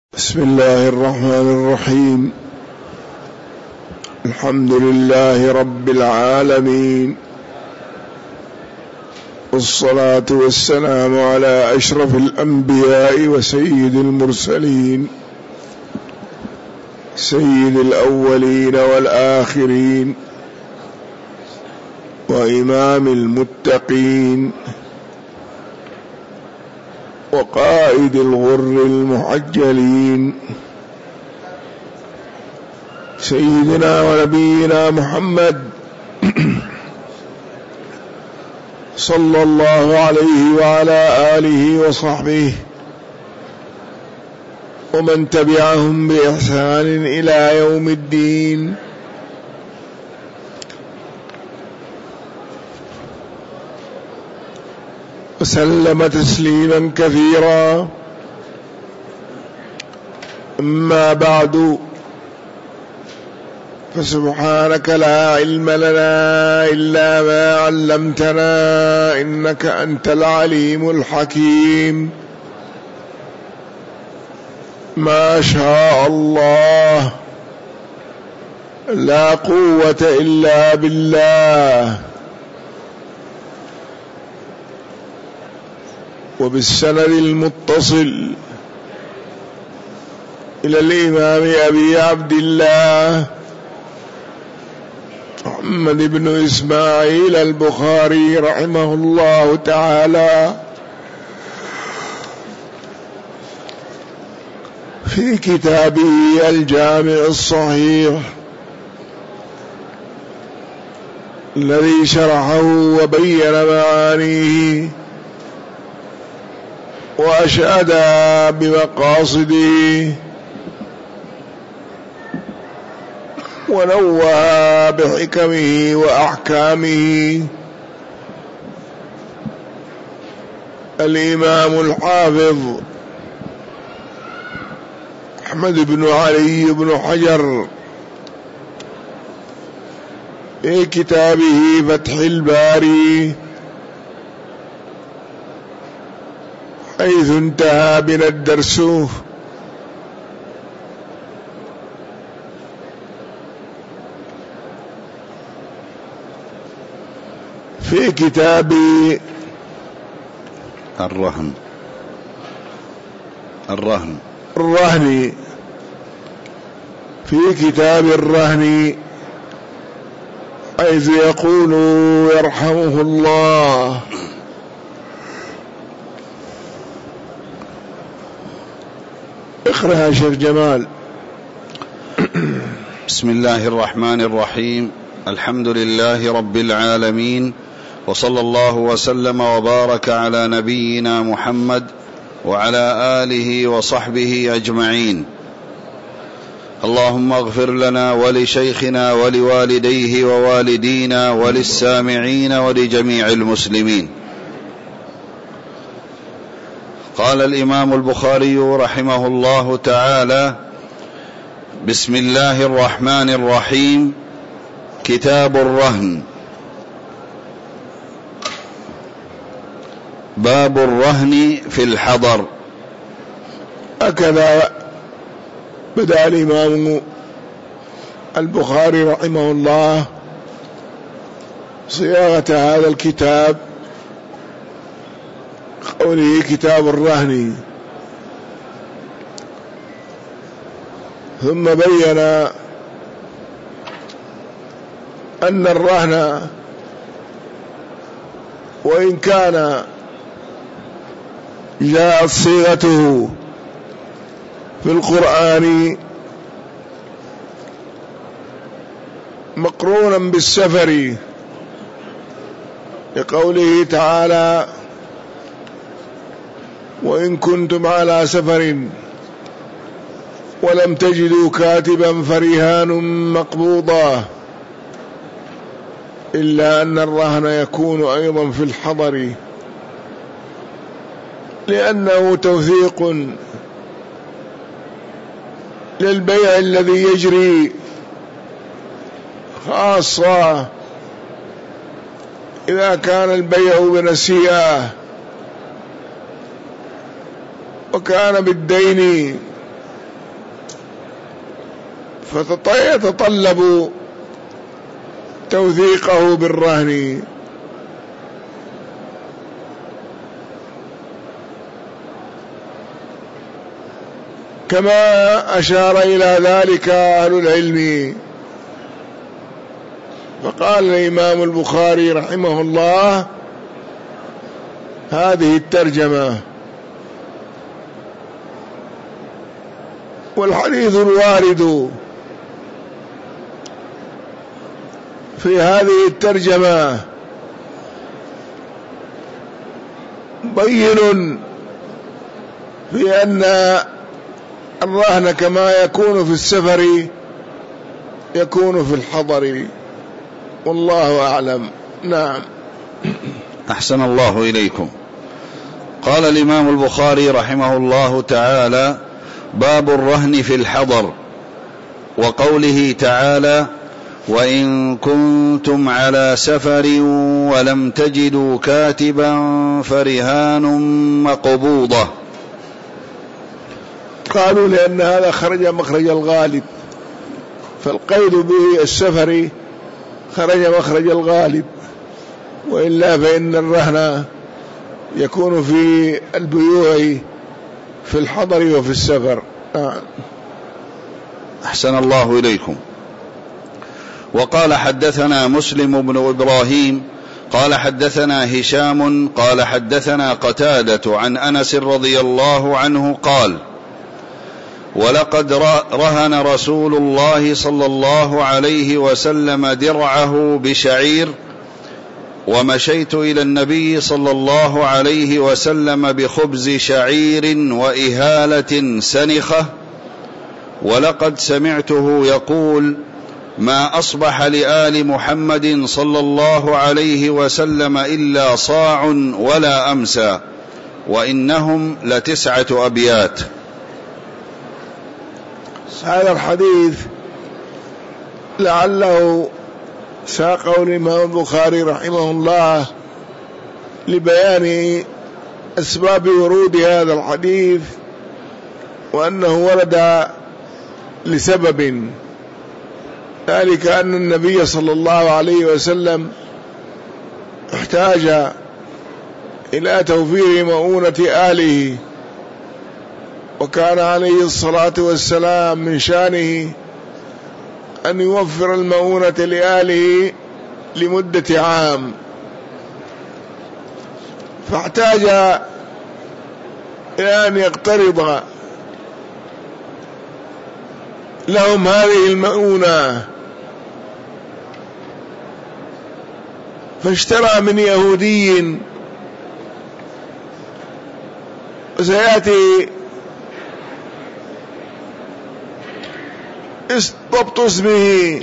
بسم الله الرحمن الرحيم. الحمد لله رب العالمين، والصلاة والسلام على أشرف الأنبياء وسيد المرسلين، سيد الأولين والآخرين، وإمام المتقين، وقائد الغر المحجلين، سيدنا ونبينا محمد صلى الله عليه وعلى آله وصحبه ومن تبعهم بإحسان إلى يوم الدين. وسلم تسليما كثيرا. أما بعد، فسبحانك لا علم لنا إلا ما علمتنا، إنك أنت العليم الحكيم. ما شاء الله، لا قوة إلا بالله. وبالسند المتصل إلى الإمام أبي عبد الله محمد بن إسماعيل البخاري رحمه الله تعالى في كتابه الجامع الصحيح الذي شرحه وبين معانيه وأشاد بمقاصده ونوه بحكمه وأحكامه الإمام الحافظ أحمد بن علي بن حجر في كتابه فتح الباري، حيث انتهى بنا الدرس في كتاب الرهن في كتاب الرهن، حيث يقول يرحمه الله: اقرأ يا شيخ جمال. بسم الله الرحمن الرحيم. الحمد لله رب العالمين، وصلى الله وسلم وبارك على نبينا محمد وعلى آله وصحبه أجمعين. اللهم اغفر لنا ولشيخنا ولوالديه ووالدينا وللسامعين ولجميع المسلمين. قال الإمام البخاري رحمه الله تعالى: بسم الله الرحمن الرحيم. كتاب الرهن. باب الرهن في الحضر. هكذا بدأ الإمام البخاري رحمه الله صياغة هذا الكتاب، قوله كتاب الرهن، ثم بين أن الرهن وإن كان جاءت صيغته في القرآن مقرونا بالسفر، لقوله تعالى: وإن كنتم على سفر ولم تجدوا كاتبا فرهان مقبوضة، إلا أن الرهن يكون أيضا في الحضر، لأنه توثيق للبيع الذي يجري، خاصة إذا كان البيع بنسيئة وكان بالدين فيتطلب توثيقه بالرهن. كما أشار إلى ذلك أهل العلم. فقال الإمام البخاري رحمه الله هذه الترجمة. والحديث الوارد في هذه الترجمة بين في أن الرهن كما يكون في السفر يكون في الحضر، والله أعلم. نعم. أحسن الله إليكم. قال الإمام البخاري رحمه الله تعالى: باب الرهن في الحضر. وقوله تعالى: وإن كنتم على سفر ولم تجدوا كاتبا فرهان مقبوضة. قالوا لأن هذا خرج مخرج الغالب، فالقيد به السفر خرج مخرج الغالب، وإلا فإن الرهن يكون في البيوع في الحضر وفي السفر. أحسن الله إليكم. وقال: حدثنا مسلم بن إبراهيم قال حدثنا هشام قال حدثنا قتادة عن أنس رضي الله عنه قال: ولقد رهن رسول الله صلى الله عليه وسلم درعه بشعير، ومشيت إلى النبي صلى الله عليه وسلم بخبز شعير وإهالة سنخة، ولقد سمعته يقول: ما أصبح لآل محمد صلى الله عليه وسلم إلا صاع ولا أمسى، وإنهم ل9 أبيات. هذا الحديث لعله ساقه الإمام البخاري رحمه الله لبيان أسباب ورود هذا الحديث، وأنه ورد لسبب، ذلك أن النبي صلى الله عليه وسلم احتاج إلى توفير مؤونة آله، وكان عليه الصلاة والسلام من شأنه أن يوفر المؤونة لآله لمدة عام، فاحتاج إلى أن يقترض لهم هذه المؤونة، فاشترى من يهودي، وسيأتي ضبط اسمه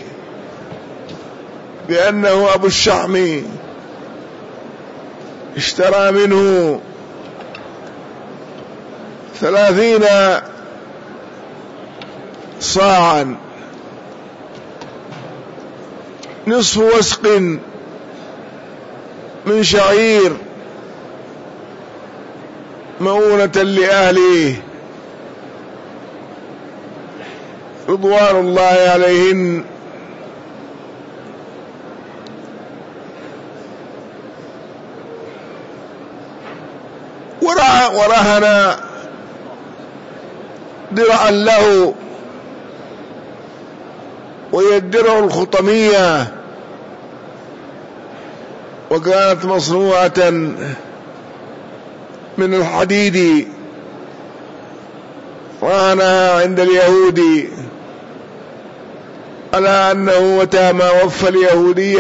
بأنه أبو الشحم، اشترى منه 30 صاعا، نصف وسق من شعير مؤونة لأهله رضوان الله عليهن، ورهن درعا له، وهي الدرع الخطمية، وكانت مصنوعة من الحديد، رهنها عند اليهودي على أنه متى ما وفى اليهودي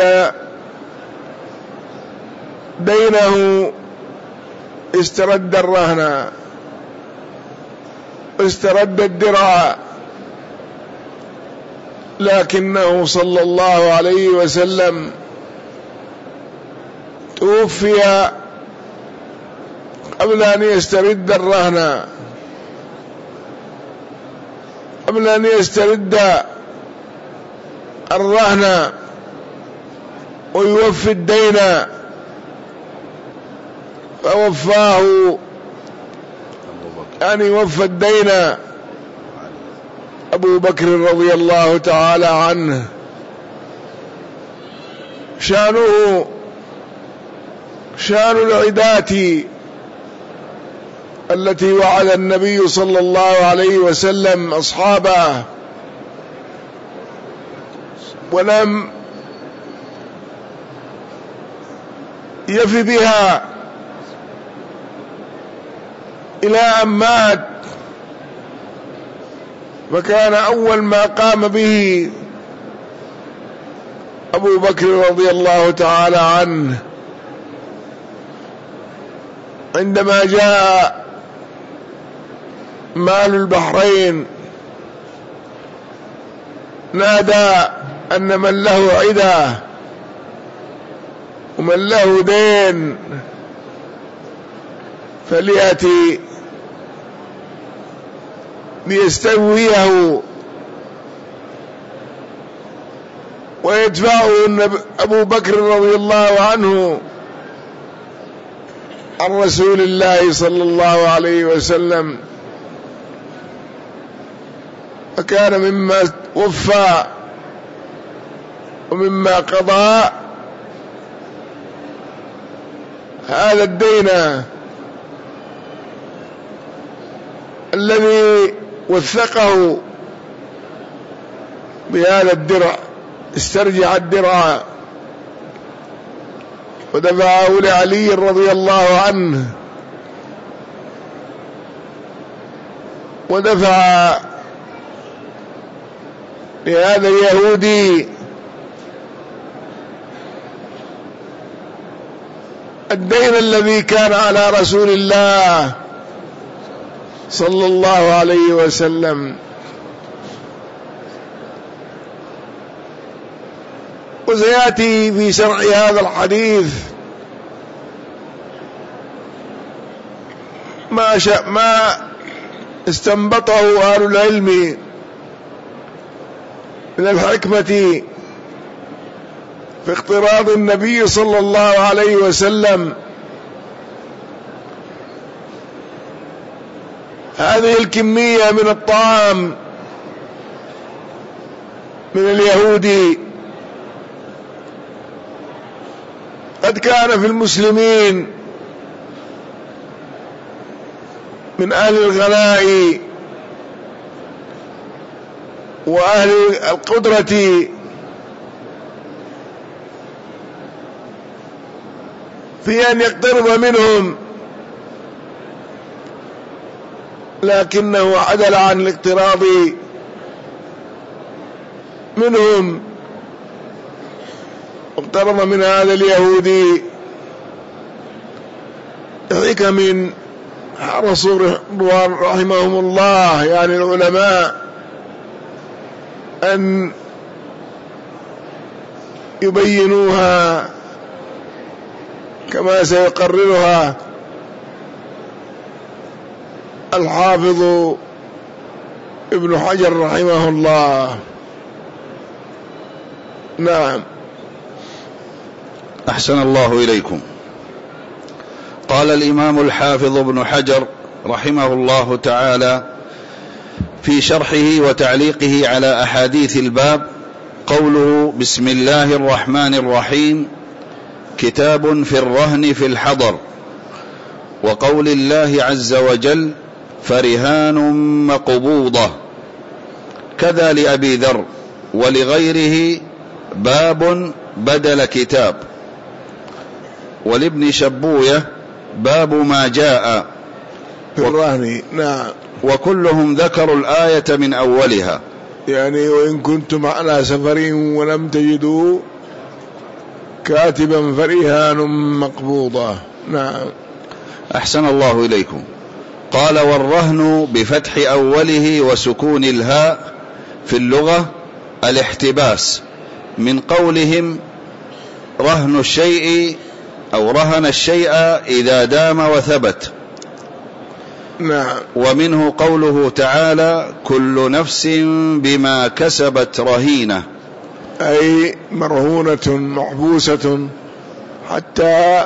دينه استرد الرهن، استرد الدرع، لكنه صلى الله عليه وسلم توفي قبل أن يسترد الرهن، قبل أن يسترد الرهن ويوفي الدين، فوفاه، يعني وفى الدين أبو بكر رضي الله تعالى عنه شأنه شأن العداة التي وعد النبي صلى الله عليه وسلم أصحابه ولم يف بها إلى أن مات، فكان أول ما قام به أبو بكر رضي الله تعالى عنه عندما جاء مال البحرين نادى أن من له عدة ومن له دين فليأتي ليستويه ويدفعه أبو بكر رضي الله عنه عن رسول الله صلى الله عليه وسلم، فكان مما وفى ومما قضى هذا الدين الذي وثقه بهذا الدرع، استرجع الدرع ودفعه لعلي رضي الله عنه، ودفع لهذا اليهودي الدين الذي كان على رسول الله صلى الله عليه وسلم. وسيأتي في شرح هذا الحديث ما استنبطه أهل العلم من الحكمة في اقتراض النبي صلى الله عليه وسلم هذه الكمية من الطعام من اليهود. قد كان في المسلمين من أهل الغناء وأهل القدرة في أن يقترب منهم، لكنه عدل عن الاقتراض منهم، اقترب من هذا اليهودي حكم حرصوا رحمهم الله يعني العلماء أن يبينوها كما سيقررها الحافظ ابن حجر رحمه الله. نعم. أحسن الله إليكم. قال الإمام الحافظ ابن حجر رحمه الله تعالى في شرحه وتعليقه على أحاديث الباب قوله: بسم الله الرحمن الرحيم، كتاب في الرهن في الحضر، وقول الله عز وجل: فرهان مقبوضة. كذا لأبي ذر ولغيره باب بدل كتاب، ولابن شبوية باب ما جاء في الرهن. نعم. وكلهم ذكروا الآية من أولها، يعني وإن كنتم على سفر ولم تجدوا كاتبا فرهان مقبوضة. نعم. أحسن الله إليكم. قال: والرهن بفتح أوله وسكون الهاء في اللغة الاحتباس، من قولهم رهن الشيء أو رهن الشيء إذا دام وثبت. نعم. ومنه قوله تعالى: كل نفس بما كسبت رهينة، أي مرهونة محبوسة حتى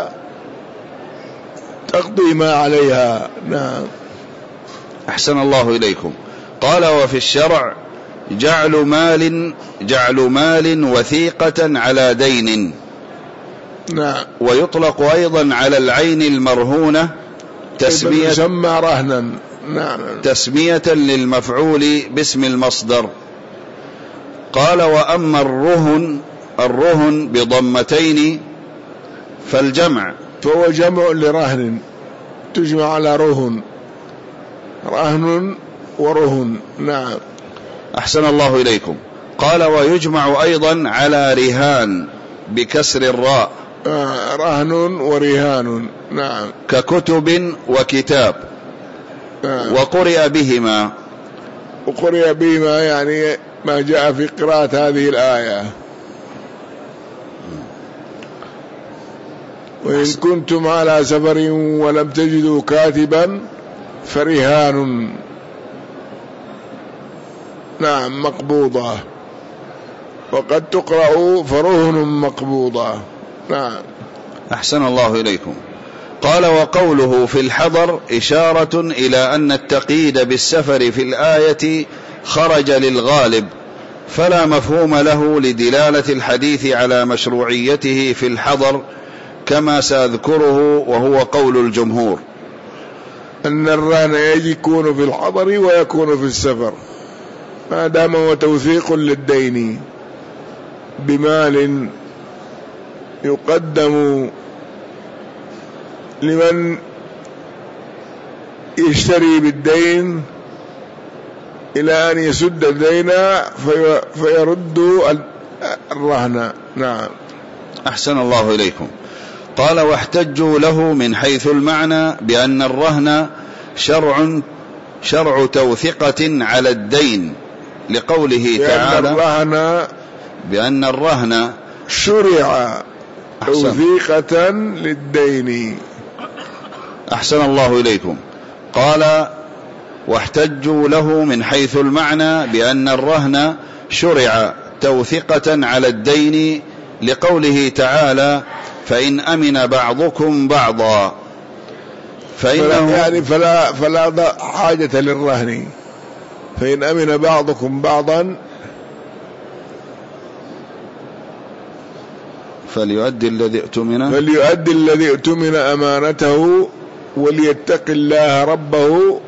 تقضي ما عليها. نعم. أحسن الله إليكم. قال: وفي الشرع جعل مال وثيقة على دين. نعم. ويطلق أيضا على العين المرهونة يسمى رهنا. نعم. تسمية للمفعول باسم المصدر. قال وأما الرهن بضمتين فالجمع، فهو جمع لرهن، تجمع على رهن ورهن. نعم. أحسن الله إليكم. قال ويجمع أيضا على رهان بكسر الراء، رهن ورهان. نعم. ككتب وكتاب. وقرئ بهما يعني ما جاء في قراءة هذه الآية. وإن كنتم على سفر ولم تجدوا كاتبا فرهان، نعم، مقبوضة. وقد تقرأ فرهن مقبوضة. نعم. أحسن الله إليكم. قال وقوله في الحضر إشارة إلى أن التقييد بالسفر في الآية خرج للغالب، فلا مفهوم له لدلالة الحديث على مشروعيته في الحضر، كما سأذكره وهو قول الجمهور، أن الرهن يكون في الحضر ويكون في السفر، ما دام هو توثيق للدين بمال يقدم لمن يشتري بالدين إلى أن يسد الدين فيرد الرهن. نعم. أحسن الله إليكم. قال واحتجوا له من حيث المعنى بأن الرهن شرع توثقة على الدين، لقوله تعالى بأن الرهن شرع توثيقة للدين. أحسن الله إليكم. قال واحتجوا له من حيث المعنى بأن الرهن شرع توثقة على الدين، لقوله تعالى فإن أمن بعضكم بعضا، فإنه يعني فلا حاجة للرهن. فإن أمن بعضكم بعضا فليؤدي الذي اؤتمن أمانته وليتق الله ربه.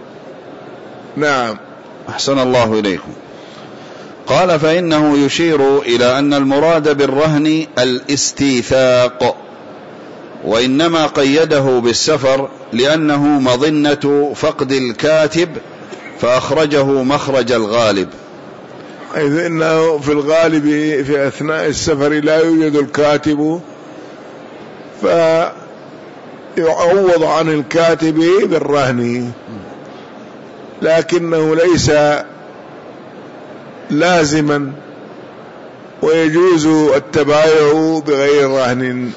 نعم. أحسن الله إليكم. قال فإنه يشير إلى أن المراد بالرهن الاستيثاق، وإنما قيده بالسفر لأنه مظنة فقد الكاتب فأخرجه مخرج الغالب، حيث إنه في الغالب في أثناء السفر لا يوجد الكاتب، فيعوض عن الكاتب بالرهن، لكنه ليس لازما، ويجوز التبايع بغير رهن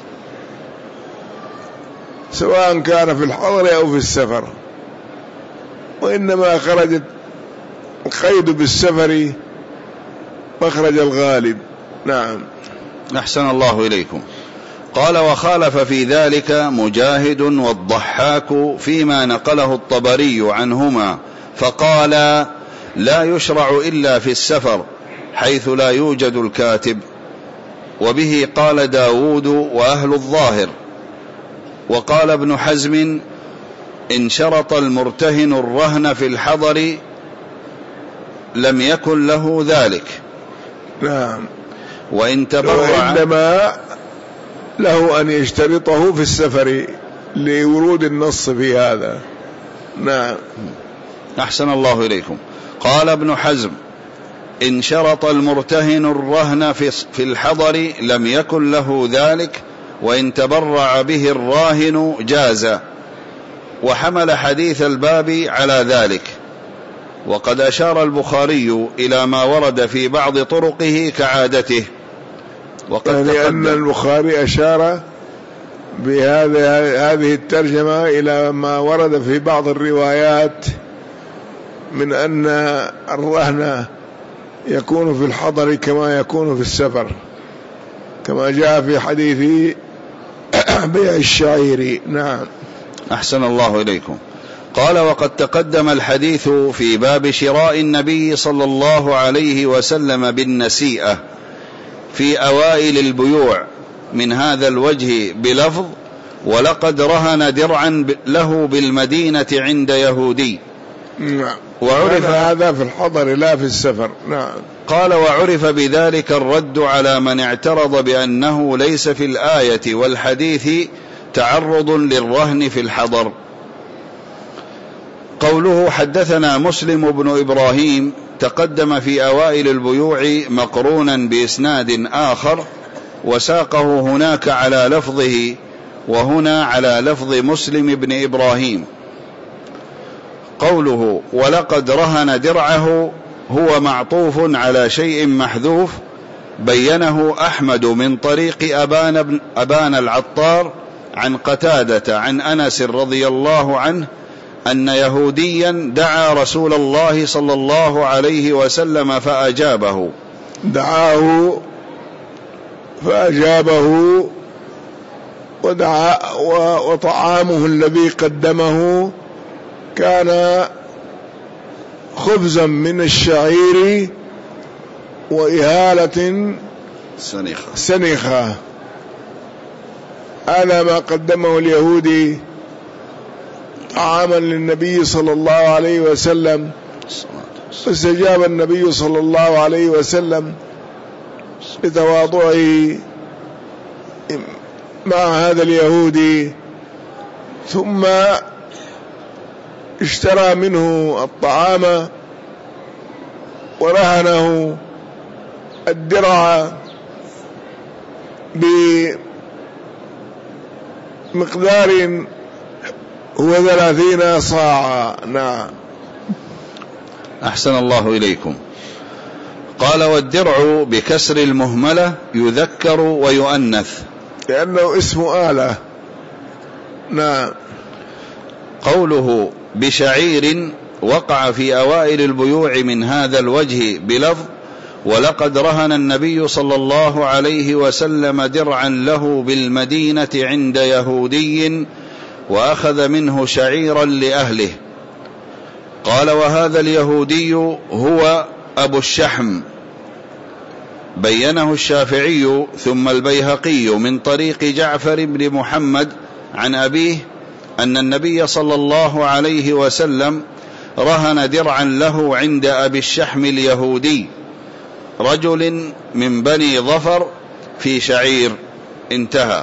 سواء كان في الحضر أو في السفر، وإنما خرجت القيد بالسفر مخرج الغالب. نعم. أحسن الله إليكم. قال وخالف في ذلك مجاهد والضحاك فيما نقله الطبري عنهما، فقال لا يشرع إلا في السفر حيث لا يوجد الكاتب، وبه قال داود وأهل الظاهر. وقال ابن حزم إن شرط المرتهن الرهن في الحضر لم يكن له ذلك. نعم. وإن تبرع عندما له أن يشترطه في السفر لورود النص في هذا. نعم. أحسن الله إليكم. قال ابن حزم إن شرط المرتهن الرهن في الحضر لم يكن له ذلك، وإن تبرع به الراهن جاز، وحمل حديث الباب على ذلك. وقد أشار البخاري إلى ما ورد في بعض طرقه كعادته، لأن البخاري أشار بهذه الترجمة إلى ما ورد في بعض الروايات من أن الرهن يكون في الحضر كما يكون في السفر، كما جاء في حديث بيع الشعير. نعم. أحسن الله إليكم. قال: وقد تقدم الحديث في باب شراء النبي صلى الله عليه وسلم بالنسيئة في أوائل البيوع من هذا الوجه بلفظ: ولقد رهن درعا له بالمدينة عند يهودي. نعم. وعرف هذا في الحضر لا في السفر. نعم. قال: وعرف بذلك الرد على من اعترض بأنه ليس في الآية والحديث تعرض للرهن في الحضر. قوله: حدثنا مسلم بن إبراهيم تقدم في أوائل البيوع مقرونا بإسناد آخر وساقه هناك على لفظه، وهنا على لفظ مسلم بن إبراهيم. قوله: ولقد رهن درعه هو معطوف على شيء محذوف بينه أحمد من طريق أبان العطار عن قتادة عن أنس رضي الله عنه أن يهوديا دعا رسول الله صلى الله عليه وسلم فأجابه. دعاه فأجابه، وطعامه الذي قدمه كان خبزا من الشعير وإهالة سنخة. هذا ما قدمه اليهودي طعاما للنبي صلى الله عليه وسلم، فاستجاب النبي صلى الله عليه وسلم بتواضعه مع هذا اليهودي، ثم اشترى منه الطعام ورهنه الدرع بمقدار هو 30 صاعا. نعم. أحسن الله إليكم. قال: والدرع بكسر المهملة يذكر ويؤنث لأنه اسم آلة. نعم. قوله: بشعير وقع في أوائل البيوع من هذا الوجه بلفظ: ولقد رهن النبي صلى الله عليه وسلم درعا له بالمدينة عند يهودي وأخذ منه شعيرا لأهله. قال: وهذا اليهودي هو أبو الشحم، بينه الشافعي ثم البيهقي من طريق جعفر بن محمد عن أبيه أن النبي صلى الله عليه وسلم رهن درعا له عند أبي الشحم اليهودي رجل من بني ظفر في شعير. انتهى.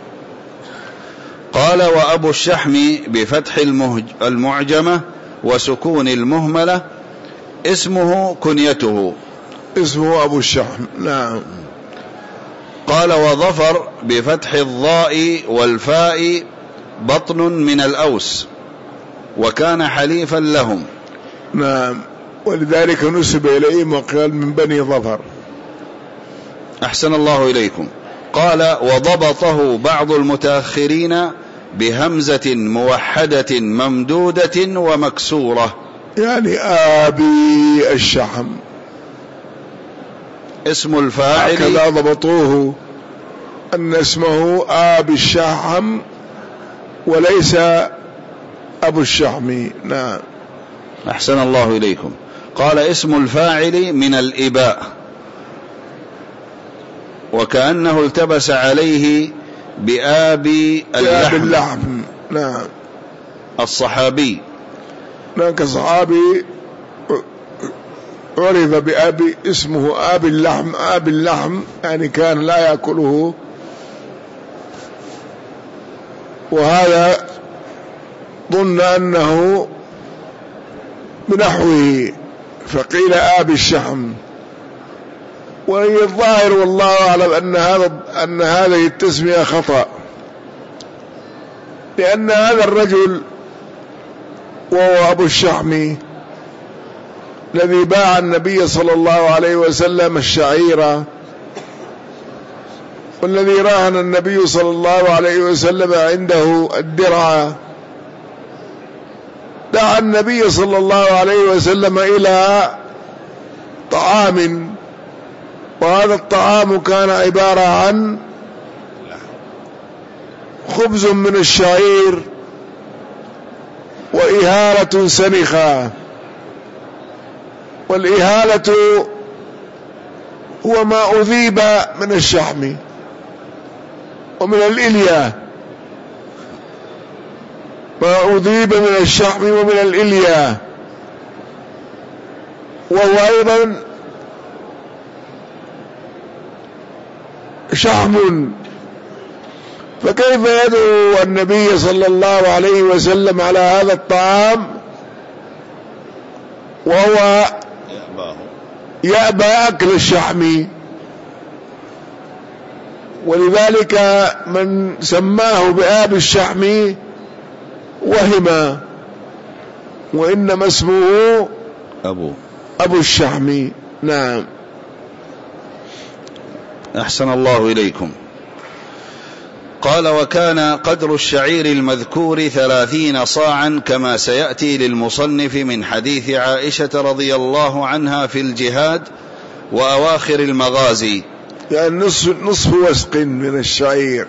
قال: وأبو الشحم بفتح المعجمة وسكون المهملة اسمه كنيته، اسمه أبو الشحم. نعم. قال: وظفر بفتح الضاء والفاء بطن من الأوس وكان حليفا لهم. نعم، ولذلك نسب إليهم وقال من بني ظفر. أحسن الله إليكم. قال: وضبطه بعض المتأخرين بهمزة موحدة ممدودة ومكسورة، يعني آبي الشحم. اسم الفاعل هكذا ضبطوه أن اسمه آبي الشحم وليس أبو الشحم. نعم. أحسن الله إليكم. قال: اسم الفاعل من الإباء، وكأنه التبس عليه بآبي اللحم. نعم. الصحابي. هناك صحابي عرف بأبي، اسمه آبي اللحم. آبي اللحم يعني كان لا يأكله، وهذا ظن أنه بنحوه فقيل آبي الشحم. وهي الظاهر والله أعلم أن هذه التسمية خطأ، لأن هذا الرجل وهو أبو الشحم الذي باع النبي صلى الله عليه وسلم الشعير، والذي راهن النبي صلى الله عليه وسلم عنده الدرع، دعا النبي صلى الله عليه وسلم إلى طعام، وهذا الطعام كان عبارة عن خبز من الشعير وإهالة سنخة. والإهالة هو ما أذيب من الشحم ومن الإلية، ما أذيب من الشحم ومن الإلية، وهو أيضا شحم. فكيف يدعو النبي صلى الله عليه وسلم على هذا الطعام وهو يأبى أكل الشحم؟ ولذلك من سماه بآب الشحم وهم، وإنما اسمه أبو الشحم. نعم. أحسن الله إليكم. قال: وكان قدر الشعير المذكور 30 صاعا، كما سيأتي للمصنف من حديث عائشة رضي الله عنها في الجهاد وأواخر المغازي، يعني نصف وسق من الشعير.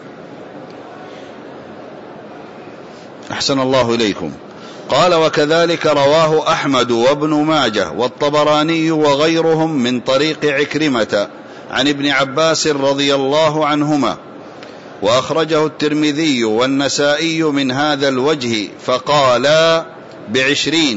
أحسن الله إليكم. قال: وكذلك رواه أحمد وابن ماجه والطبراني وغيرهم من طريق عكرمة عن ابن عباس رضي الله عنهما، وأخرجه الترمذي والنسائي من هذا الوجه فقالا ب20،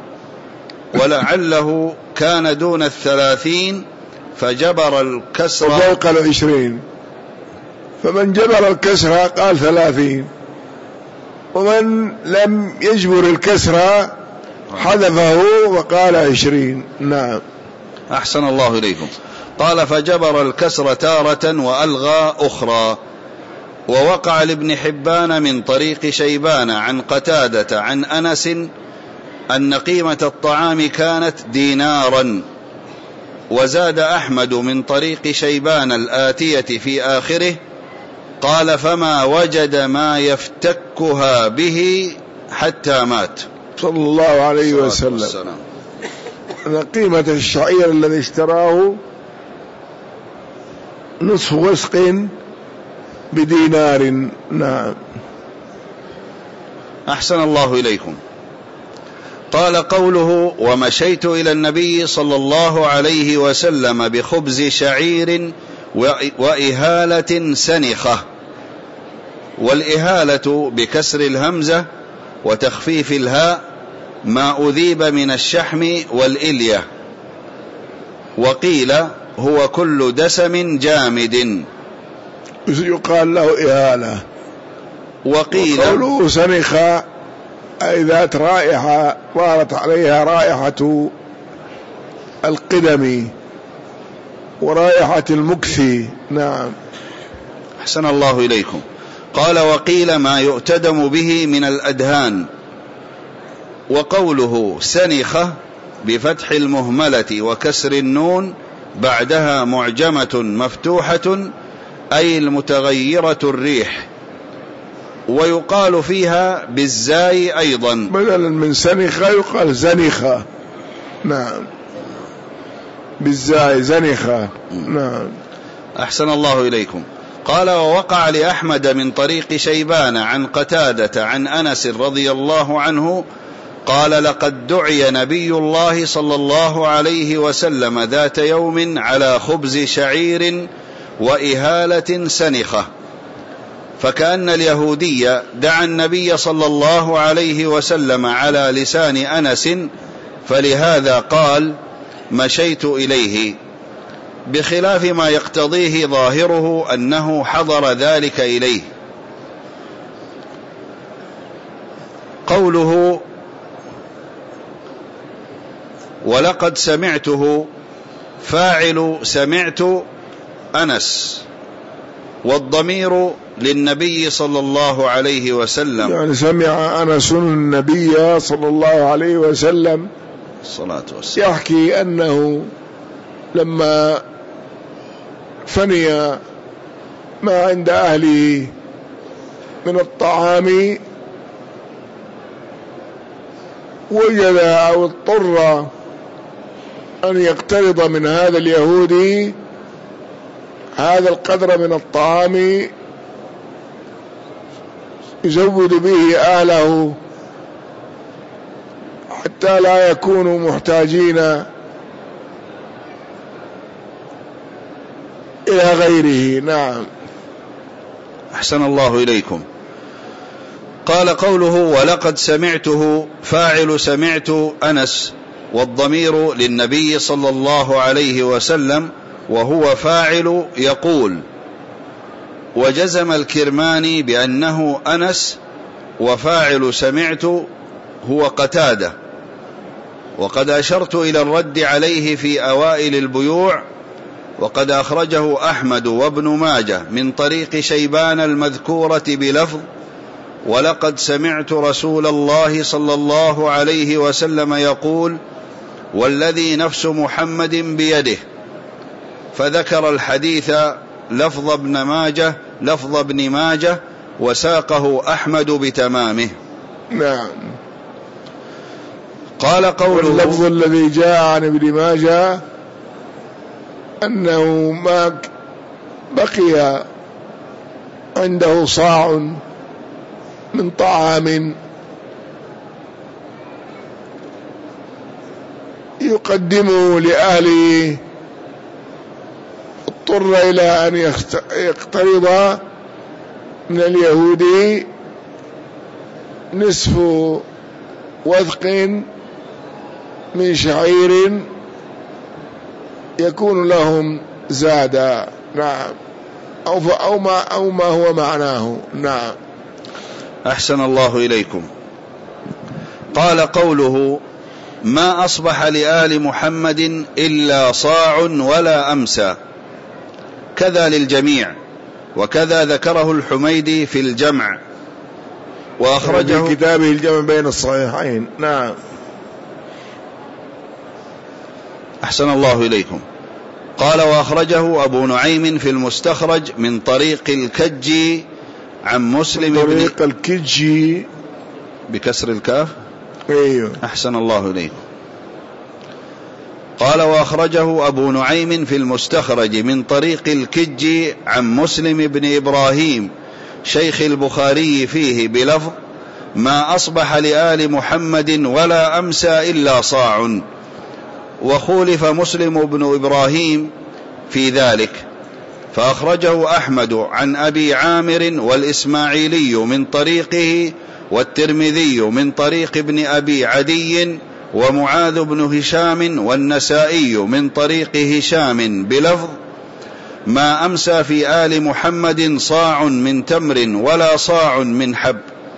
ولعله كان دون 30 فجبر الكسر وفوق 20، فمن جبر الكسر قال 30، ومن لم يجبر الكسر حذفه وقال 20. نعم. أحسن الله إليكم. قال: فجبر الكسر تارة وألغى أخرى. ووقع لابن حبان من طريق شيبان عن قتادة عن أنس أن قيمة الطعام كانت دينارا. وزاد أحمد من طريق شيبان الآتية في آخره قال: فما وجد ما يفتكها به حتى مات صلى الله عليه وسلم. أن قيمة الشعير الذي اشتراه نصف وسق بدينار. نعم. أحسن الله إليكم. قال: قوله: ومشيت إلى النبي صلى الله عليه وسلم بخبز شعير وإهالة سنخة. والإهالة بكسر الهمزة وتخفيف الهاء ما أذيب من الشحم والإلية. وقيل: هو كل دسم جامد يقال له إهالة. وقيل: وقوله سنخة أي ذات رائحة ظهرت عليها رائحة القدم ورائحة المكث. نعم. أحسن الله إليكم. قال: وقيل: ما يؤتدم به من الأدهان. وقوله سنخة بفتح المهملة وكسر النون بعدها معجمة مفتوحة أي المتغيرة الريح، ويقال فيها بالزاي أيضا، بدلا من سنخة يقال زنخة. نعم، بالزاي زنخة. نعم. أحسن الله إليكم. قال: ووقع لأحمد من طريق شيبان عن قتادة عن أنس رضي الله عنه قال: لقد دعي نبي الله صلى الله عليه وسلم ذات يوم على خبز شعير وإهالة سنخة، فكأن اليهودي دعا النبي صلى الله عليه وسلم على لسان أنس، فلهذا قال: مشيت إليه، بخلاف ما يقتضيه ظاهره أنه حضر ذلك إليه. قوله: ولقد سمعته، فاعل سمعت أنس، والضمير للنبي صلى الله عليه وسلم، يعني سمع أنس النبي صلى الله عليه وسلم الصلاة والسلام يحكي أنه لما فني ما عند أهله من الطعام وجد أو اضطر أن يقترض من هذا اليهودي هذا القدر من الطعام يزود به أهله حتى لا يكونوا محتاجين إلى غيره. نعم. أحسن الله إليكم. قال قوله ولقد سمعته، فاعل سمعت أنس، والضمير للنبي صلى الله عليه وسلم، وهو فاعل يقول. وجزم الكرماني بأنه أنس، وفاعل سمعت هو قتادة. وقد أشرت إلى الرد عليه في أوائل البيوع، وقد أخرجه أحمد وابن ماجه من طريق شيبان المذكورة بلفظ ولقد سمعت رسول الله صلى الله عليه وسلم يقول والذي نفس محمد بيده، فذكر الحديث لفظ ابن ماجه وساقه أحمد بتمامه. نعم. قال قوله واللفظ الذي جاء عن ابن ماجه أنه ما بقي عنده صاع من طعام يقدمه لأهله، اضطر إلى أن يقترض من اليهودي نصف وثق من شعير يكون لهم زادا. نعم. أو ما هو معناه. نعم. أحسن الله إليكم. قال قوله ما أصبح لآل محمد إلا صاع ولا أمسى، كذا للجميع، وكذا ذكره الحميدي في الجمع، وأخرجه في كتابه الجمع بين الصحيحين. نعم. أحسن الله إليكم. قال وأخرجه أبو نعيم في المستخرج من طريق الكجي عن مسلم طريق الكجي بكسر الكاف. أيوه. أحسن الله إليكم. قال وأخرجه أبو نعيم في المستخرج من طريق الكجي عن مسلم بن إبراهيم شيخ البخاري فيه بلفظ ما أصبح لآل محمد ولا أمسى إلا صاع، وخولف مسلم بن إبراهيم في ذلك، فأخرجه أحمد عن أبي عامر والإسماعيلي من طريقه، والترمذي من طريق ابن أبي عدي، ومعاذ بن هشام والنسائي من طريق هشام بلفظ ما أمسى في آل محمد صاع من تمر ولا صاع من حب.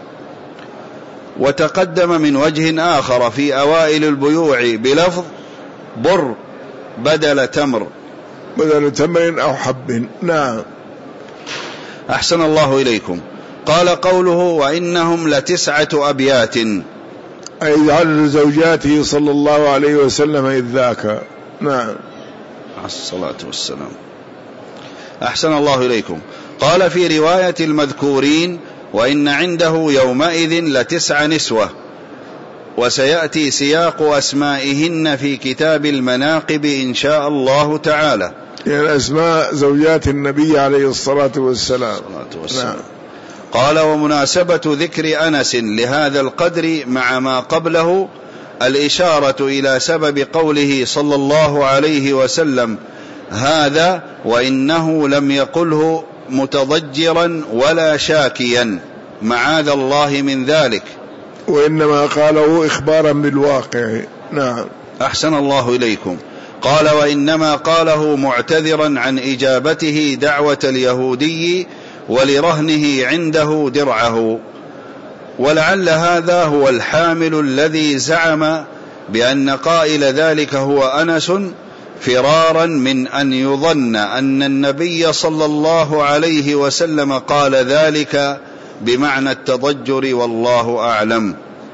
وتقدم من وجه آخر في أوائل البيوع بلفظ بر بدل تمر أو حب. نعم. أحسن الله إليكم. قال قوله وإنهم ل9 أبيات، أي يجعل زوجاته صلى الله عليه وسلم إذ ذاك. نعم. الصلاة والسلام. أحسن الله إليكم. قال في رواية المذكورين وإن عنده يومئذ ل9 نسوة، وسيأتي سياق أسمائهن في كتاب المناقب إن شاء الله تعالى، يعني أسماء زوجات النبي عليه الصلاة والسلام. نعم. قال ومناسبة ذكر أنس لهذا القدر مع ما قبله الإشارة إلى سبب قوله صلى الله عليه وسلم هذا، وإنه لم يقله متضجرا ولا شاكيا معاذ الله من ذلك، وإنما قاله إخبارا بالواقع. نعم. أحسن الله إليكم. قال وإنما قاله معتذرا عن إجابته دعوة اليهودي ولرهنه عنده درعه، ولعل هذا هو الحامل الذي زعم بأن قائل ذلك هو أنس، فرارا من أن يظن أن النبي صلى الله عليه وسلم قال ذلك بمعنى التضجر، والله أعلم.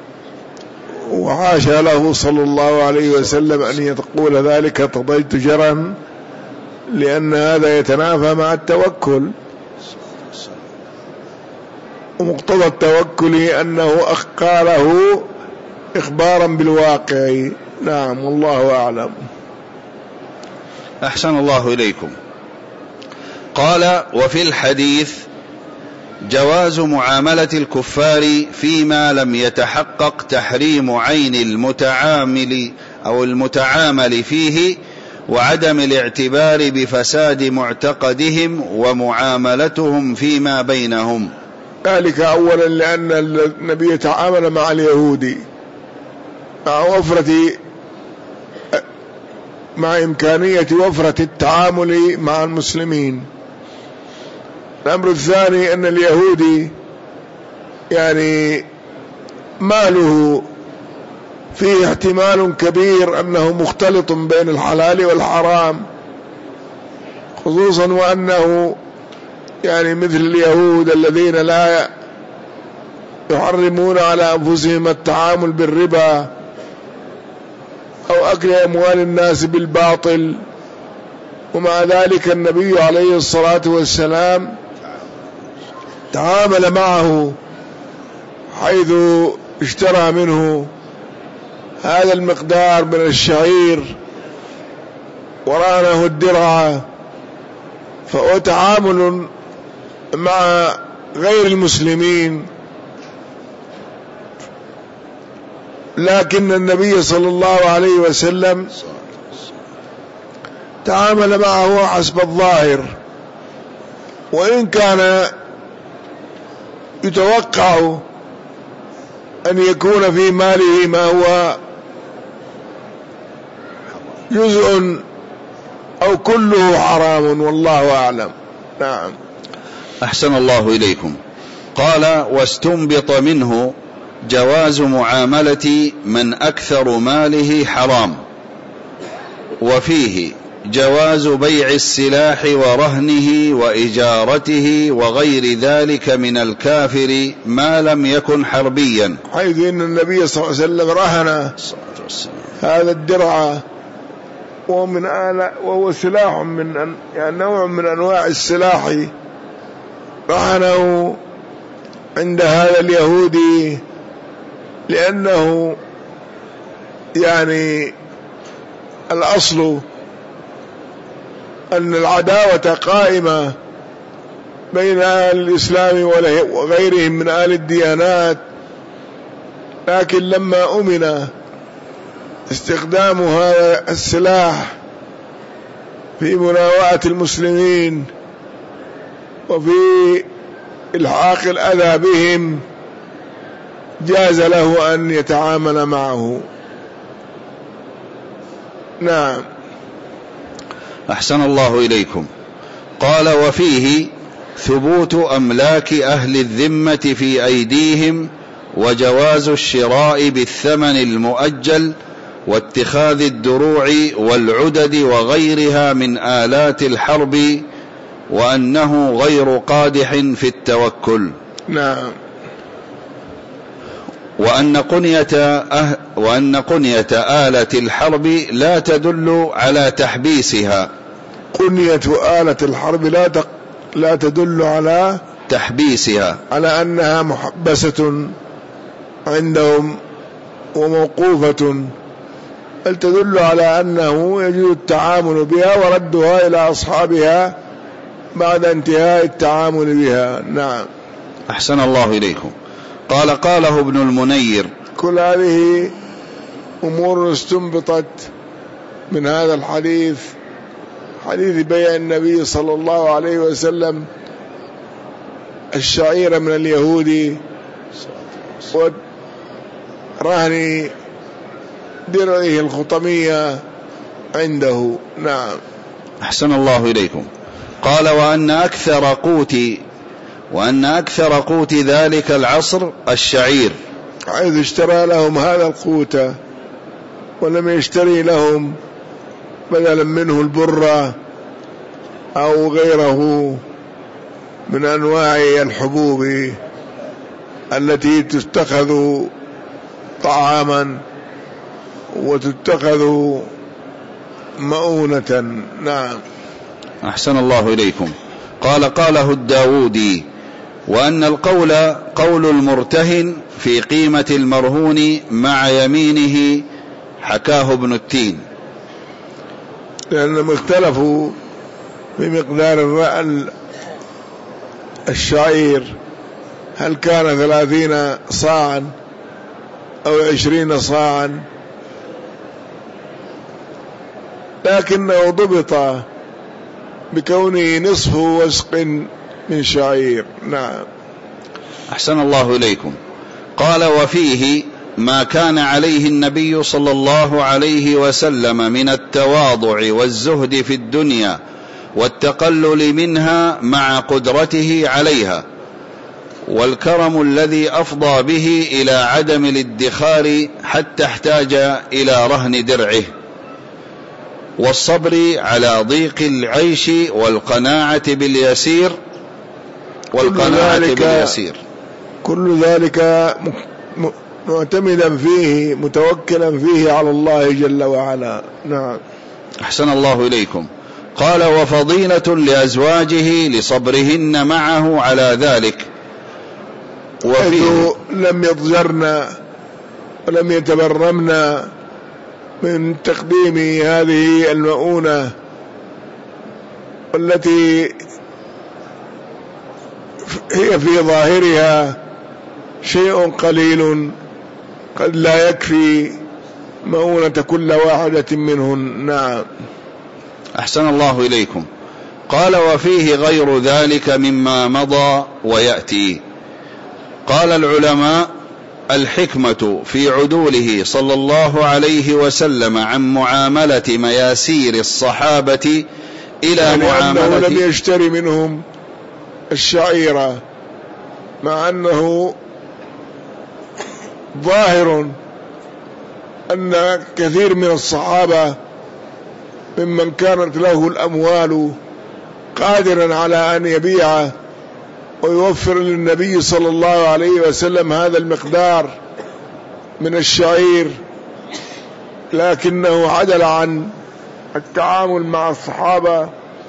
وحاشا له صلى الله عليه وسلم أن يقول ذلك تضجرا، لأن هذا يتنافى مع التوكل، ومقتضى التوكل أنه قاله إخبارا بالواقع. نعم. والله أعلم. أحسن الله إليكم. قال وفي الحديث جواز معاملة الكفار فيما لم يتحقق تحريم عين المتعامل أو المتعامل فيه، وعدم الاعتبار بفساد معتقدهم ومعاملتهم فيما بينهم. ذلك أولا لأن النبي تعامل مع اليهودي مع إمكانية وفرة التعامل مع المسلمين. الأمر الثاني أن اليهودي يعني ماله فيه احتمال كبير أنه مختلط بين الحلال والحرام، خصوصا وأنه يعني مثل اليهود الذين لا يحرمون على أنفسهم التعامل بالربا أو أكل أموال الناس بالباطل، ومع ذلك النبي عليه الصلاة والسلام تعامل معه حيث اشترى منه هذا المقدار من الشعير ورهنه الدرع، فهو تعامل مع غير المسلمين. لكن النبي صلى الله عليه وسلم تعامل معه حسب الظاهر، وإن كان يتوقع أن يكون في ماله ما هو جزء أو كله حرام، والله أعلم. نعم. أحسن الله إليكم. قال: واستنبط منه جواز معاملة من أكثر ماله حرام، وفيه جواز بيع السلاح ورهنه وإجارته وغير ذلك من الكافر ما لم يكن حربيا، حيث إن النبي صلى الله عليه وسلم رهن هذا الدرع وهو سلاح يعني نوع من أنواع السلاح، رهنه عند هذا اليهودي، لأنه يعني الأصل أن العداوة قائمة بين أهل الإسلام وغيرهم من أهل الديانات، لكن لما أمن استخدام هذا السلاح في مناوئة المسلمين وفي إلحاق الأذى بهم جاز له أن يتعامل معه. نعم. أحسن الله إليكم. قال: وفيه ثبوت أملاك أهل الذمة في أيديهم، وجواز الشراء بالثمن المؤجل، واتخاذ الدروع والعدد وغيرها من آلات الحرب، وأنه غير قادح في التوكل. نعم. وأن قنية آلة الحرب لا تدل على تحبيسها. قنية آلة الحرب لا تدل على تحبيسها، على أنها محبسة عندهم وموقوفة، بل تدل على أنه يجوز التعامل بها وردها إلى أصحابها بعد انتهاء التعامل بها. نعم. أحسن الله إليكم. قال: قاله ابن المنير. كل هذه أمور استنبطت من هذا الحديث، حديث بيع النبي صلى الله عليه وسلم الشعير من اليهودي ورهن درعه الخطمية عنده. نعم. أحسن الله إليكم. قال: وأن أكثر قوت ذلك العصر الشعير، حيث اشترى لهم هذا القوت ولم يشتري لهم بدلا منه البرة أو غيره من أنواع الحبوب التي تتخذ طعاما وتتخذ مؤونة. نعم. أحسن الله إليكم. قال: قاله الداودي: وأن القول قول المرتهن في قيمة المرهون مع يمينه، حكاه ابن التين. لأنهم اختلفوا بمقدار الشعير، هل كان 30 صاعا أو 20 صاعا، لكنه ضبط بكونه نصف وسق من شعير. نعم. أحسن الله إليكم. قال: وفيه ما كان عليه النبي صلى الله عليه وسلم من التواضع والزهد في الدنيا والتقلل منها مع قدرته عليها، والكرم الذي أفضى به إلى عدم الادخار حتى احتاج إلى رهن درعه، والصبر على ضيق العيش والقناعة باليسير كل ذلك معتمدا فيه متوكلا فيه على الله جل وعلا. نعم. أحسن الله إليكم. قال: وفضيلة لأزواجه لصبرهن معه على ذلك، وفيه لم يضجرن ولم يتبرمن من تقديم هذه المؤونة التي هي في ظاهرها شيء قليل قد لا يكفي مؤونة كل واحدة منهن. نعم. أحسن الله إليكم. قال: وفيه غير ذلك مما مضى ويأتي. قال العلماء: الحكمة في عدوله صلى الله عليه وسلم عن معاملة مياسير الصحابة إلى معاملة أنه لم يشتري منهم الشعيرة، مع أنه ظاهر أن كثير من الصحابة ممن كانت له الأموال قادرا على أن يبيعه ويوفر للنبي صلى الله عليه وسلم هذا المقدار من الشعير، لكنه عدل عن التعامل مع الصحابة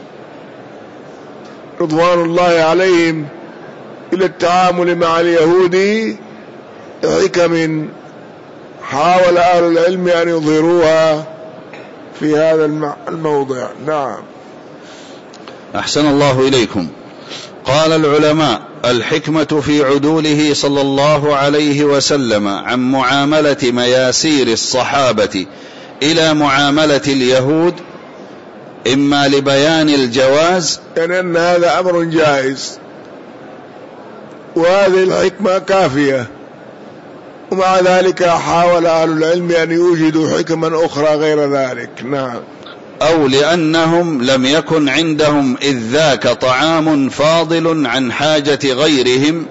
رضوان الله عليهم إلى التعامل مع اليهود حكم حاول أهل العلم أن يظهروها في هذا الموضع. نعم. أحسن الله إليكم. قال العلماء: الحكمة في عدوله صلى الله عليه وسلم عن معاملة مياسير الصحابة إلى معاملة اليهود إما لبيان الجواز، يعني أن هذا أمر جائز وهذه الحكمة كافية، ومع ذلك حاول أهل العلم أن يوجدوا حكما أخرى غير ذلك. نعم. أو لأنهم لم يكن عندهم إذ ذاك طعام فاضل عن حاجة غيرهم،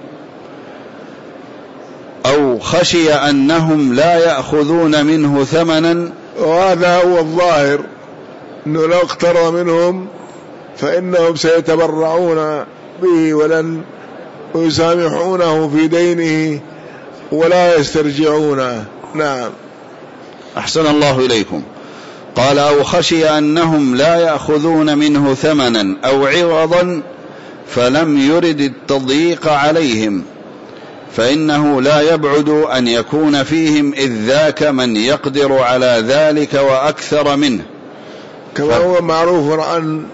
أو خشي أنهم لا يأخذون منه ثمنا. وهذا هو الظاهر، أنه لو اقترض منهم فإنهم سيتبرعون به ولن يسامحونه في دينه ولا يسترجعونه. نعم. أحسن الله إليكم. قال: أو خشي أنهم لا يأخذون منه ثمنا أو عوضا فلم يرد التضييق عليهم، فإنه لا يبعد أن يكون فيهم إذ ذاك من يقدر على ذلك وأكثر منه، كما هو معروف عن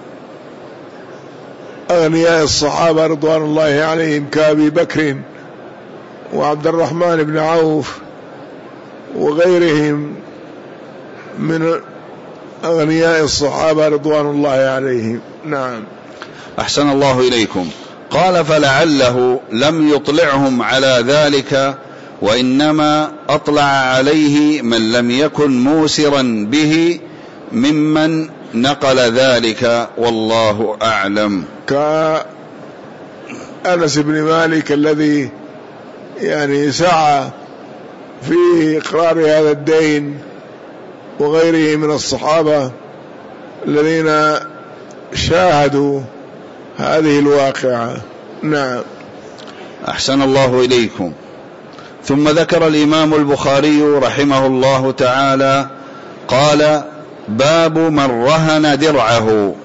أغنياء الصحابة رضوان الله عليهم كأبي بكر وعبد الرحمن بن عوف وغيرهم من أغنياء الصحابة رضوان الله عليهم. نعم. أحسن الله إليكم. قال: فلعله لم يطلعهم على ذلك، وإنما أطلع عليه من لم يكن موسرا به ممن نقل ذلك، والله أعلم. كأنس بن مالك الذي يعني سعى في إقرار هذا الدين، وغيره من الصحابة الذين شاهدوا هذه الواقعة. نعم. أحسن الله إليكم. ثم ذكر الإمام البخاري رحمه الله تعالى قال: باب من رهن درعه.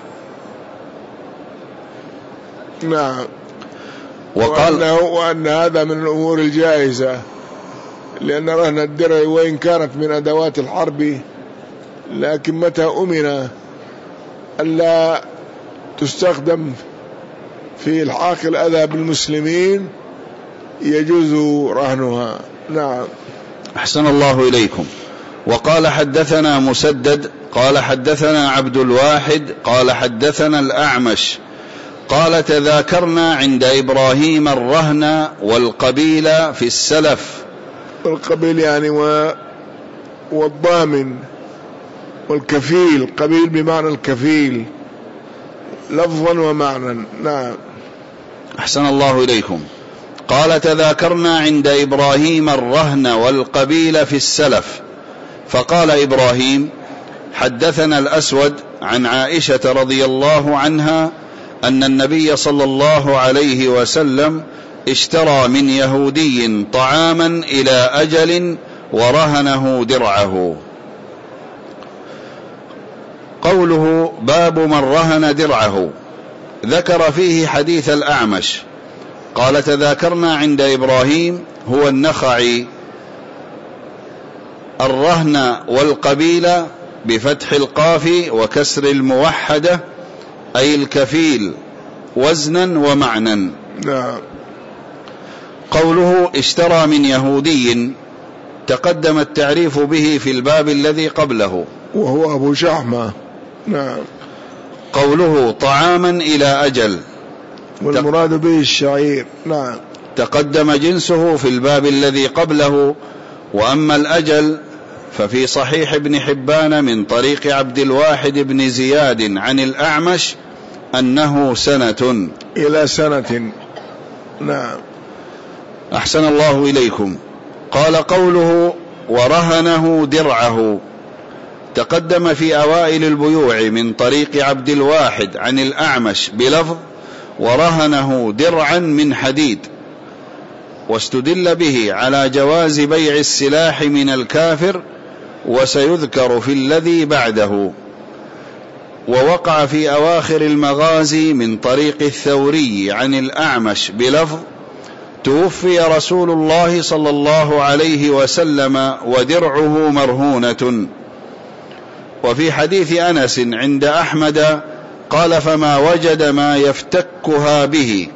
نعم. وقال وأن هذا من الأمور الجائزة، لأن رهن الدرع وإن كانت من أدوات الحرب، لكن متى أمن ألا تستخدم في إلحاق الأذى بالمسلمين يجوز رهنها. نعم. أحسن الله إليكم. وقال حدثنا مسدد قال حدثنا عبد الواحد قال حدثنا الأعمش قال تذاكرنا عند إبراهيم الرهن والقبيل في السلف. والقبيل يعني والضامن والكفيل، قبيل بمعنى الكفيل لفظا ومعنى. نعم. أحسن الله إليكم. قال تذاكرنا عند إبراهيم الرهن والقبيل في السلف، فقال إبراهيم حدثنا الأسود عن عائشة رضي الله عنها أن النبي صلى الله عليه وسلم اشترى من يهودي طعاما إلى أجل ورهنه درعه. قوله باب من رهن درعه ذكر فيه حديث الأعمش قال تذاكرنا عند إبراهيم هو النخعي. الرهن والقبيل بفتح القاف وكسر الموحدة أي الكفيل وزنا ومعنا. نعم. قوله اشترى من يهودي تقدم التعريف به في الباب الذي قبله وهو أبو شحمة. نعم. قوله طعاما إلى أجل والمراد به الشعير. نعم. تقدم جنسه في الباب الذي قبله. وأما الأجل ففي صحيح ابن حبان من طريق عبد الواحد بن زياد عن الأعمش أنه سنة إلى سنة. نعم. أحسن الله إليكم. قال قوله ورهنه درعه تقدم في أوائل البيوع من طريق عبد الواحد عن الأعمش بلفظ ورهنه درعا من حديد، واستدل به على جواز بيع السلاح من الكافر، وسيذكر في الذي بعده. ووقع في أواخر المغازي من طريق الثوري عن الأعمش بلفظ توفي رسول الله صلى الله عليه وسلم ودرعه مرهونة. وفي حديث أنس عند أحمد قال فما وجد ما يفتكها به.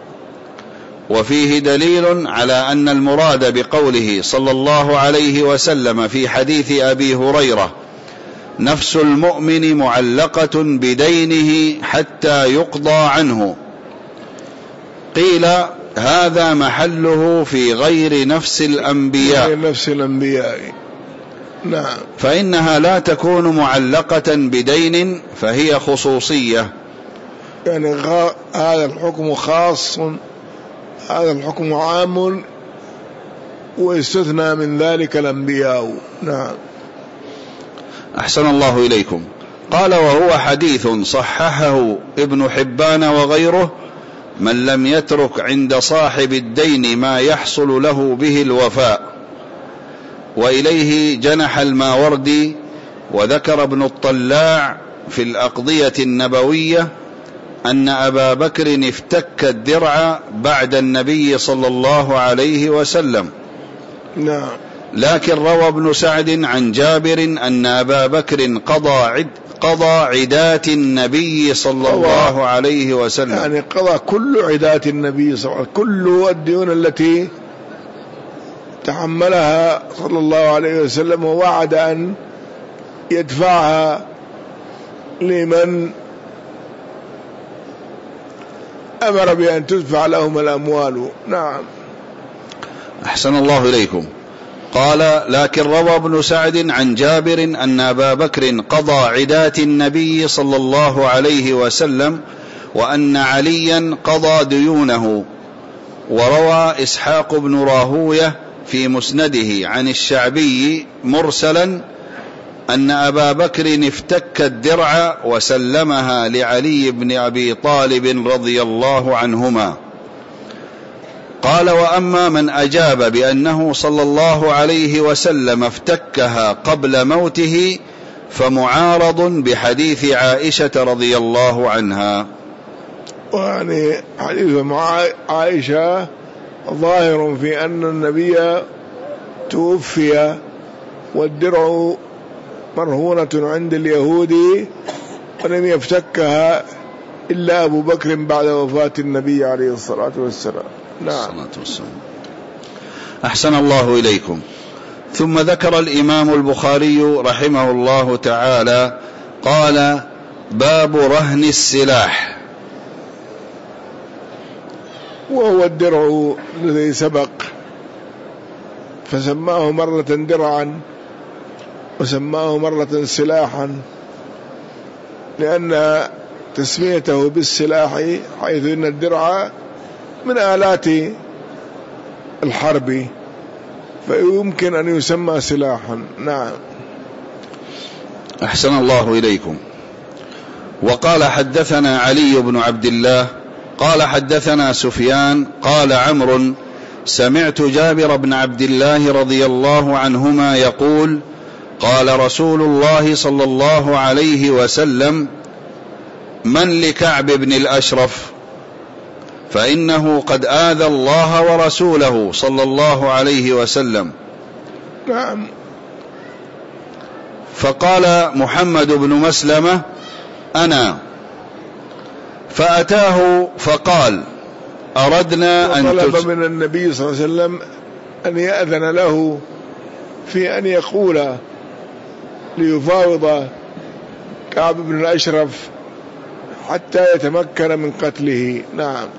وفيه دليل على أن المراد بقوله صلى الله عليه وسلم في حديث أبي هريرة نفس المؤمن معلقة بدينه حتى يقضى عنه، قيل هذا محله في غير نفس الأنبياء. غير نفس الأنبياء. نعم. فإنها لا تكون معلقة بدين فهي خصوصية. يعني هذا الحكم خاص، هذا الحكم عام، واستثنى من ذلك الأنبياء. نعم. أحسن الله إليكم. قال وهو حديث صححه ابن حبان وغيره من لم يترك عند صاحب الدين ما يحصل له به الوفاء. وإليه جنح الماوردي. وذكر ابن الطلاع في الأقضية النبوية أن أبا بكر افتك الدرع بعد النبي صلى الله عليه وسلم. نعم. لكن روى ابن سعد عن جابر أن أبا بكر قضى عدات النبي صلى الله عليه وسلم، يعني قضى كل عدات النبي صلى الله عليه وسلم، كل الديون التي تحملها صلى الله عليه وسلم، ووعد أن يدفعها لمن أمر بأن تدفع لهم الأموال. نعم. أحسن الله إليكم. قال لكن روى ابن سعد عن جابر أن أبا بكر قضى عدات النبي صلى الله عليه وسلم وأن عليا قضى ديونه. وروى إسحاق بن راهوية في مسنده عن الشعبي مرسلا أن أبا بكر افتك الدرع وسلمها لعلي بن أبي طالب رضي الله عنهما. قال وأما من أجاب بأنه صلى الله عليه وسلم افتكها قبل موته فمعارض بحديث عائشة رضي الله عنها. يعني حديث عائشة ظاهر في أن النبي توفي والدرع مرهونة عند اليهودي ولم يفتكها إلا أبو بكر بعد وفاة النبي عليه الصلاة والسلام. نعم. أحسن الله إليكم. ثم ذكر الإمام البخاري رحمه الله تعالى قال: باب رهن السلاح. وهو الدرع الذي سبق، فسماه مرة درعا وسماه مرة سلاحا، لأن تسميته بالسلاح حيث إن الدرع من آلات الحرب فيمكن أن يسمى سلاحا. نعم. أحسن الله إليكم. وقال: حدثنا علي بن عبد الله قال حدثنا سفيان قال عمرو: سمعت جابر بن عبد الله رضي الله عنهما يقول: قال رسول الله صلى الله عليه وسلم: من لكعب بن الأشرف؟ فإنه قد آذى الله ورسوله صلى الله عليه وسلم. نعم. فقال محمد بن مسلمة: أنا. فأتاه فقال: أردنا أن طلب من النبي صلى الله عليه وسلم أن يأذن له في أن يقول ليفاوض كعب بن الأشرف حتى يتمكن من قتله. نعم.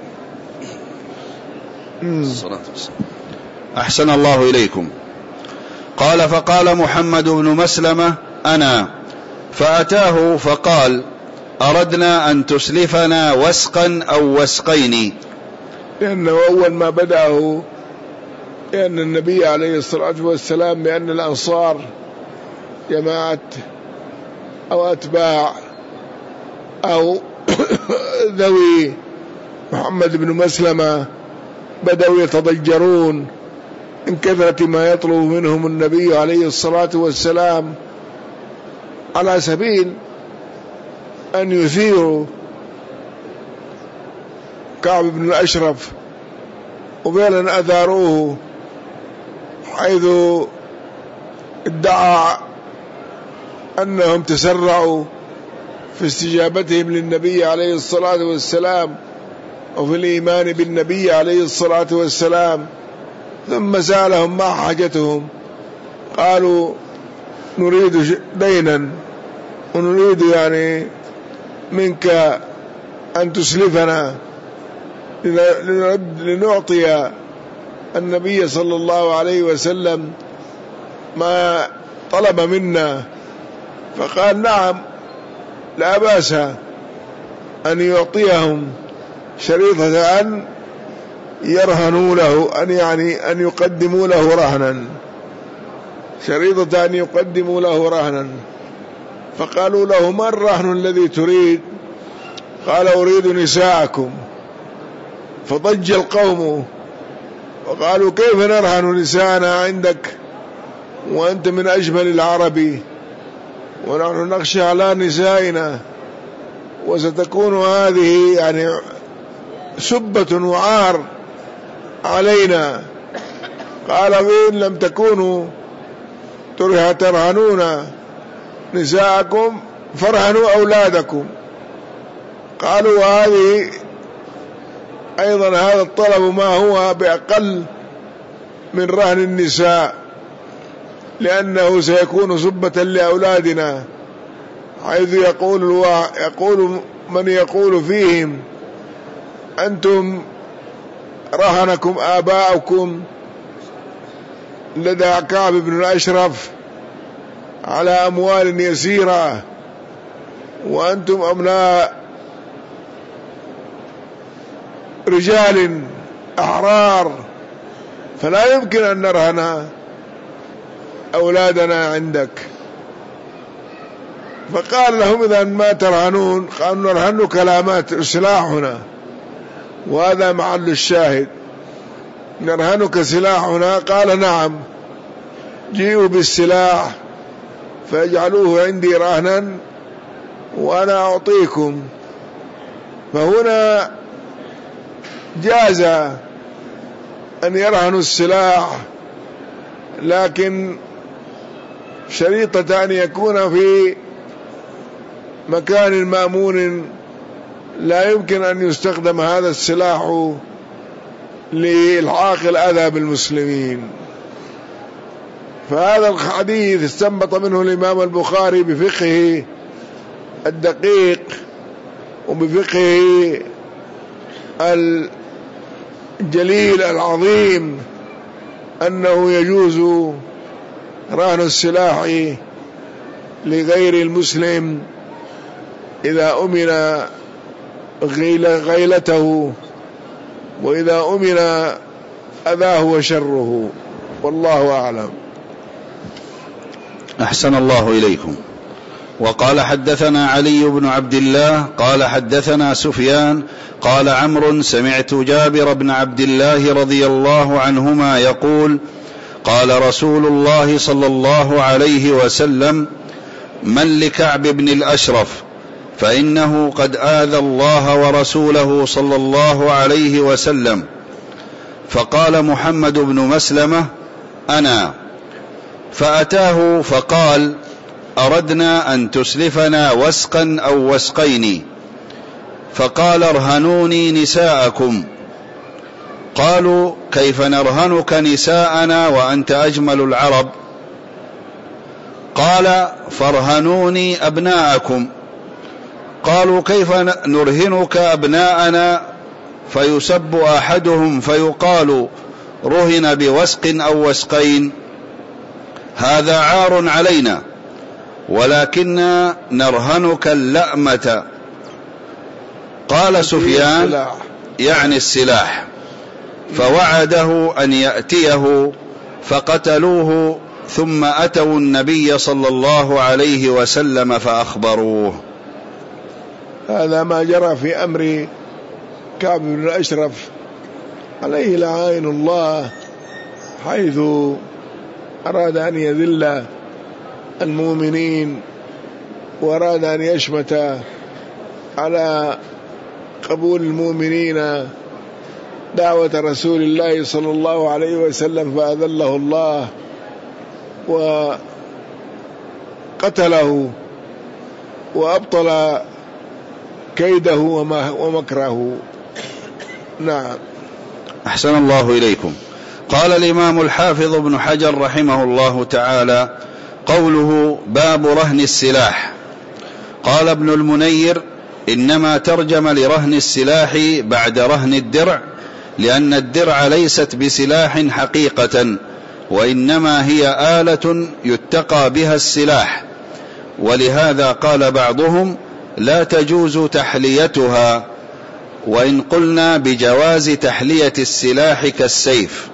أحسن الله إليكم. قال: فقال محمد بن مسلمة: أنا. فأتاه فقال: أردنا أن تسلفنا وسقا أو وسقين. لأنه أول ما بدأه لأن النبي عليه الصلاة والسلام بأن الأنصار جماعة أو أتباع أو ذوي محمد بن مسلمة بدأوا يتضجرون من كثرة ما يطلب منهم النبي عليه الصلاة والسلام على سبيل أن يثيروا كعب بن الأشرف، وفعلا أثاروه حيث ادعى أنهم تسرعوا في استجابتهم للنبي عليه الصلاة والسلام وفي الإيمان بالنبي عليه الصلاة والسلام. ثم سألهم ما حاجتهم، قالوا: نريد دينا ونريد يعني منك أن تسلفنا لنعطي النبي صلى الله عليه وسلم ما طلب منا. فقال: نعم، لا بأس أن يعطيهم شريطة أن يرهنوا له، أن يقدموا له رهنا، شريطة أن يقدموا له رهنا. فقالوا له: ما الرهن الذي تريد؟ قال: أريد نساءكم. فضج القوم وقالوا: كيف نرهن نساءنا عندك وأنت من أجمل العرب، ونحن نخشى على نسائنا وستكون هذه يعني سبة وعار علينا. قال: وإن لم تكونوا ترهنون نساءكم فارهنوا أولادكم. قالوا: وهذه أيضا هذا الطلب ما هو بأقل من رهن النساء، لأنه سيكون سبة لأولادنا، حيث يقول من يقول فيهم: أنتم رهنكم آباؤكم لدى كعب بن الأشرف على أموال يسيرة، وأنتم أبناء رجال أحرار، فلا يمكن أن نرهن أولادنا عندك. فقال لهم: إذا ما ترهنون؟ قالوا: نرهن كلامات سلاحنا، وهذا محل الشاهد، نرهنك سلاحنا. قال: نعم، جيئوا بالسلاح فاجعلوه عندي رهنا وأنا أعطيكم. فهنا جاز أن يرهنوا السلاح، لكن شريطة أن يكون في مكان مأمون لا يمكن أن يستخدم هذا السلاح لإلحاق الأذى بالمسلمين. فهذا الحديث استنبط منه الإمام البخاري بفقهه الدقيق وبفقهه الجليل العظيم أنه يجوز رهن السلاح لغير المسلم إذا أمن غيلته وإذا أمن أذاه وشره، والله أعلم. أحسن الله إليكم. وقال حدثنا علي بن عبد الله قال حدثنا سفيان قال عمرو سمعت جابر بن عبد الله رضي الله عنهما يقول قال رسول الله صلى الله عليه وسلم من لكعب بن الأشرف فإنه قد آذى الله ورسوله صلى الله عليه وسلم. فقال محمد بن مسلمة أنا، فأتاه فقال أردنا أن تسلفنا وسقا أو وسقين، فقال ارهنوني نساءكم. قالوا كيف نرهنك نساءنا وأنت أجمل العرب؟ قال فارهنوني أبناءكم. قالوا كيف نرهنك أبناءنا؟ فيسب أحدهم فيقال رهن بوسق أو وسقين، هذا عار علينا، ولكننا نرهنك اللأمة. قال سفيان يعني السلاح، فوعده أن يأتيه فقتلوه، ثم أتوا النبي صلى الله عليه وسلم فأخبروه. هذا ما جرى في أمر كعب بن الأشرف عليه لعائن الله، حيث أراد أن يذل المؤمنين وأراد أن يشمت على قبول المؤمنين دعوة رسول الله صلى الله عليه وسلم، فأذله الله وقتله وأبطل كيده ومكره. نعم. أحسن الله إليكم. قال الإمام الحافظ ابن حجر رحمه الله تعالى قوله باب رهن السلاح. قال ابن المنير إنما ترجم لرهن السلاح بعد رهن الدرع، لأن الدرع ليست بسلاح حقيقة، وإنما هي آلة يتقى بها السلاح، ولهذا قال بعضهم لا تجوز تحليتها، وإن قلنا بجواز تحلية السلاح كالسيف.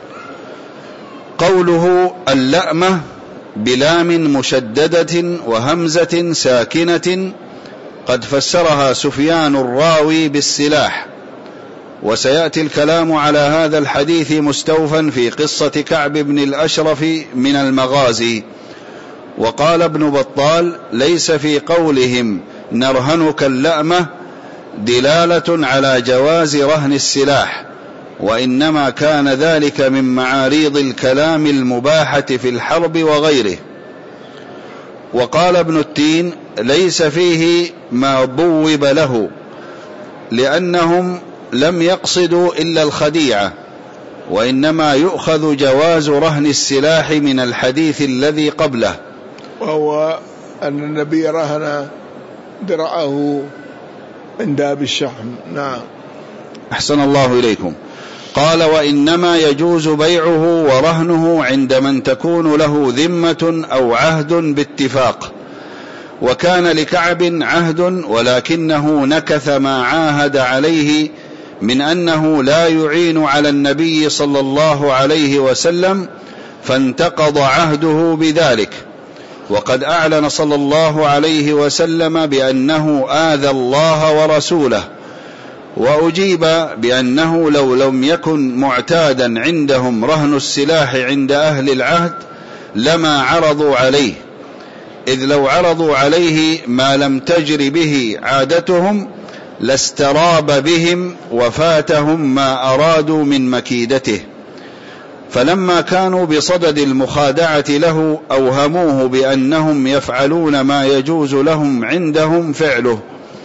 قوله اللأمة بلام مشددة وهمزة ساكنة قد فسرها سفيان الراوي بالسلاح، وسيأتي الكلام على هذا الحديث مستوفا في قصة كعب بن الأشرف من المغازي. وقال ابن بطال ليس في قولهم نرهنك اللأمة دلالة على جواز رهن السلاح، وإنما كان ذلك من معاريض الكلام المباحة في الحرب وغيره. وقال ابن التين ليس فيه ما بوب له، لأنهم لم يقصدوا إلا الخديعة، وإنما يؤخذ جواز رهن السلاح من الحديث الذي قبله، وهو أن النبي رهن درعه عند أبي الشحم. نعم. أحسن الله إليكم. قال وإنما يجوز بيعه ورهنه عند من تكون له ذمة أو عهد باتفاق، وكان لكعب عهد ولكنه نكث ما عاهد عليه من أنه لا يعين على النبي صلى الله عليه وسلم، فانتقض عهده بذلك. وقد أعلن صلى الله عليه وسلم بأنه آذى الله ورسوله، وأجيب بأنه لو لم يكن معتادا عندهم رهن السلاح عند أهل العهد لما عرضوا عليه، إذ لو عرضوا عليه ما لم تجر به عادتهم لاستراب بهم وفاتهم ما أرادوا من مكيدته. فلما كانوا بصدد المخادعة له أوهموه بأنهم يفعلون ما يجوز لهم عندهم فعله،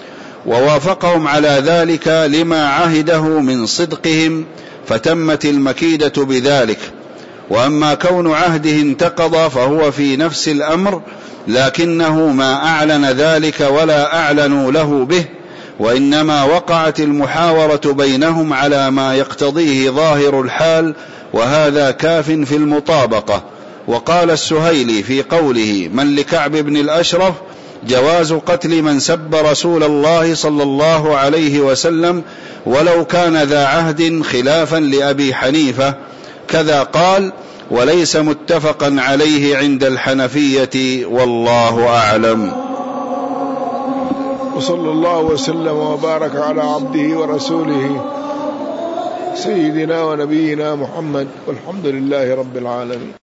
ووافقهم على ذلك لما عهده من صدقهم، فتمت المكيدة بذلك. وأما كون عهده انتقض فهو في نفس الأمر، لكنه ما أعلن ذلك ولا أعلنوا له به، وإنما وقعت المحاورة بينهم على ما يقتضيه ظاهر الحال، وهذا كاف في المطابقة. وقال السهيلي في قوله من لكعب بن الأشرف جواز قتل من سب رسول الله صلى الله عليه وسلم ولو كان ذا عهد، خلافا لأبي حنيفة. كذا قال وليس متفقا عليه عند الحنفية، والله أعلم. وصلى الله وسلم وبارك على عبده ورسوله سيدنا ونبينا محمد، والحمد لله رب العالمين.